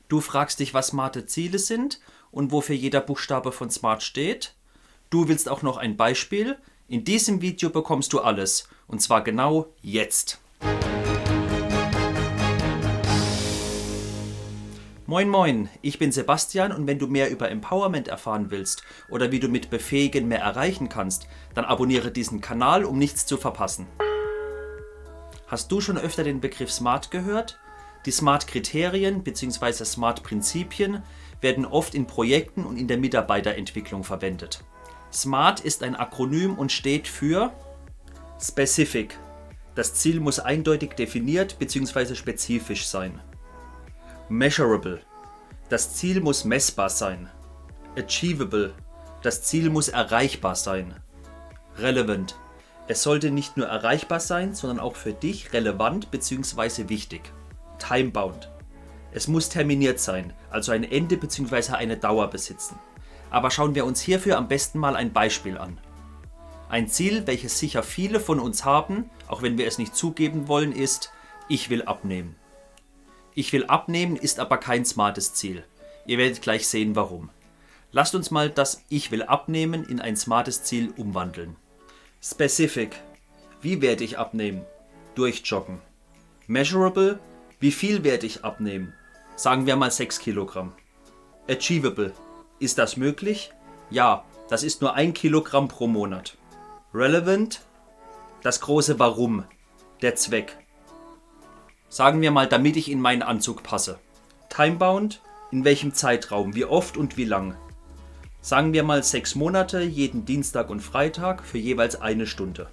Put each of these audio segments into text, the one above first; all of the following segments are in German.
Du fragst dich, was smarte Ziele sind und wofür jeder Buchstabe von SMART steht. Du willst auch noch ein Beispiel. In diesem Video bekommst du alles. Und zwar genau jetzt. Moin moin, ich bin Sebastian und wenn du mehr über Empowerment erfahren willst oder wie du mit Befähigen mehr erreichen kannst, dann abonniere diesen Kanal, um nichts zu verpassen. Hast du schon öfter den Begriff SMART gehört? Die SMART-Kriterien bzw. SMART-Prinzipien werden oft in Projekten und in der Mitarbeiterentwicklung verwendet. SMART ist ein Akronym und steht für Specific. Das Ziel muss eindeutig definiert bzw. spezifisch sein. Measurable. Das Ziel muss messbar sein. Achievable. Das Ziel muss erreichbar sein. Relevant. Es sollte nicht nur erreichbar sein, sondern auch für dich relevant bzw. wichtig. Timebound. Es muss terminiert sein, also ein Ende bzw. eine Dauer besitzen. Aber schauen wir uns hierfür am besten mal ein Beispiel an. Ein Ziel, welches sicher viele von uns haben, auch wenn wir es nicht zugeben wollen, ist: Ich will abnehmen. Ich will abnehmen ist aber kein smartes Ziel. Ihr werdet gleich sehen, warum. Lasst uns mal das Ich will abnehmen in ein smartes Ziel umwandeln. Specific. Wie werde ich abnehmen? Durch Joggen. Measurable. Wie viel werde ich abnehmen? Sagen wir mal 6 Kilogramm. Achievable. Ist das möglich? Ja, das ist nur 1 Kilogramm pro Monat. Relevant. Das große Warum. Der Zweck. Sagen wir mal, damit ich in meinen Anzug passe. Timebound. In welchem Zeitraum? Wie oft und wie lang? Sagen wir mal 6 Monate, jeden Dienstag und Freitag für jeweils 1 Stunde.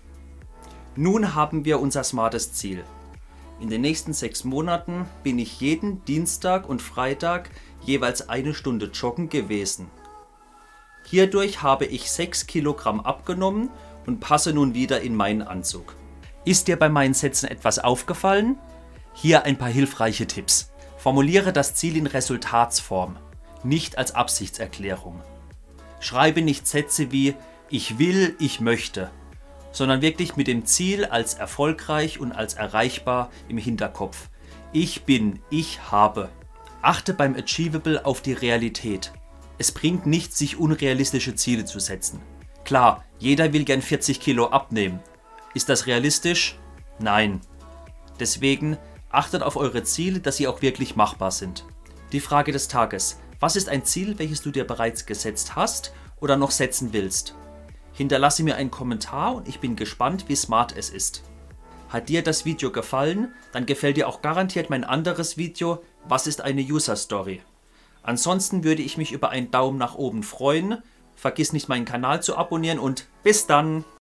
Nun haben wir unser smartes Ziel. In den nächsten 6 Monaten bin ich jeden Dienstag und Freitag jeweils 1 Stunde joggen gewesen. Hierdurch habe ich 6 Kilogramm abgenommen und passe nun wieder in meinen Anzug. Ist dir bei meinen Sätzen etwas aufgefallen? Hier ein paar hilfreiche Tipps. Formuliere das Ziel in Resultatsform, nicht als Absichtserklärung. Schreibe nicht Sätze wie Ich will, ich möchte, sondern wirklich mit dem Ziel als erfolgreich und als erreichbar im Hinterkopf. Ich bin, ich habe. Achte beim Achievable auf die Realität. Es bringt nichts, sich unrealistische Ziele zu setzen. Klar, jeder will gern 40 Kilo abnehmen. Ist das realistisch? Nein. Deswegen achtet auf eure Ziele, dass sie auch wirklich machbar sind. Die Frage des Tages: Was ist ein Ziel, welches du dir bereits gesetzt hast oder noch setzen willst? Hinterlasse mir einen Kommentar und ich bin gespannt, wie smart es ist. Hat dir das Video gefallen, dann gefällt dir auch garantiert mein anderes Video Was ist eine User Story? Ansonsten würde ich mich über einen Daumen nach oben freuen. Vergiss nicht, meinen Kanal zu abonnieren und bis dann!